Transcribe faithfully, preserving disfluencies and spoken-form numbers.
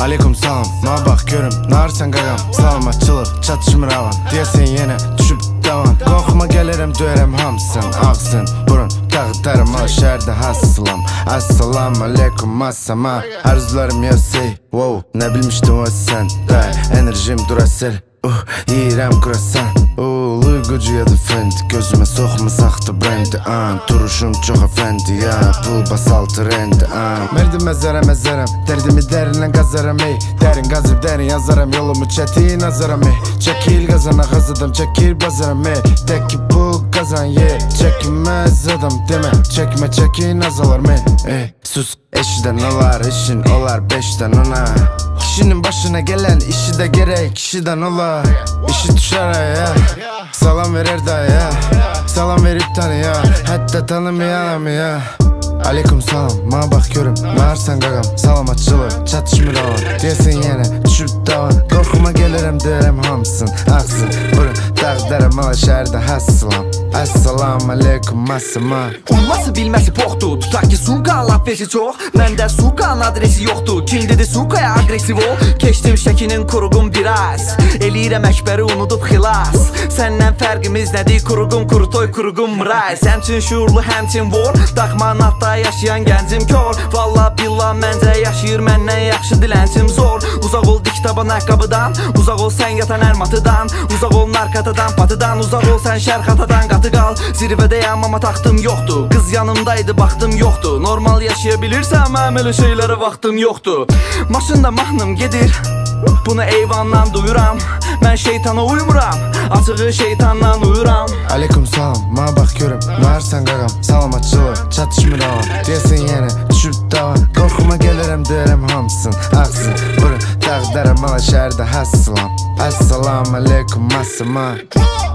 Aleyküm salam, ma bax görüm, narsan qaqam. Salamatçılıq, çatışmır avan, deyəsən yenə düşüb davan. Qorxuma gəlirəm, döyərəm hamısın, ağsın burun, tağıdarım o şəhərdə hasılam. Assalamu aleykum, massama, arzularım yasey. Wow, nə bilmişdim o sən, day, enerjim durasel. Uh, yiyirəm kurasan, uh, uygucu ya da fendi. Gözüme soxma saxta brendi, an duruşum çox efendi, ya pul basaltı rendi, an Merdim məzərə məzərəm, dərdimi dərinlə qazaram, ey Dərin qazıb dərin yazaram, yolumu çətin azaram, ey Çəkil qazana qazadım, çəkil bazaram, ey Tək ki pul qazan, ye Çəkinməz adam demə, çəkmə çəkin azalar, men Ey, sus, eşidən olar, işin olar beşdən ona Kişinin başına gelen işi de gerek kişiden ola İşi düşer ya Salam verer daya Salam verip tanıya Hatta tanımayalım ya Aleyküm salam, ma bax görüm, narsan qaqam. Salamatçılıq, çatışmır avan, deyəsən yenə düşüb davan. Qorxuma gəlirəm, deyərəm hamısın, ağsın burun, dağıdarım ala şəhərdə hassılam. Assalamu aleykum, massama. Olması bilməsi poxdur, tutaq ki suqa laf versi çox. Məndə suqanın adresi yoxdur, kim dedi suqaya agresiv ol. Keçdim şəkinin kuruqum biraz, eləyirəm əkbəri unudub xilas. Səndən fərqimiz nədir, kuruqum kurutoy, kuruqum mraz. Həmçin şuurlu, həmçin vor, daxmanın atda yaşayan gəncim kör. Valla billah məncə yaşayır məndən yaxşı dilənçim zor. Uzaq ol diktaban əqqabıdan, uzaq ol sən yatan ərmatıdan, uzaq ol narkatadan, patıdan, uzaq ol sən şərxatadan, qatı qal. Zirvədəyəm amma taxtım yoxdur, qız yanımdaydı baxtım yoxdur. Normal yaşayabilirsəm mənim elə şeylərə vaxtım yoxdur. Maşında mahnım gedir, bunu eyvandan duyuram. Mən şeytana uymuram, açığı şeytandan uyuram. Aleyküm salam, ma bax görüm, narsan qaqam. Salamatçılıq, çatışmır avan, deyəsən yenə düşüb davan. Qorxuma gəlirəm, deyərəm hamısın, ağsın burun, dağıdarım ala şəhərdə hassılam. Assalamu aleykum, massama.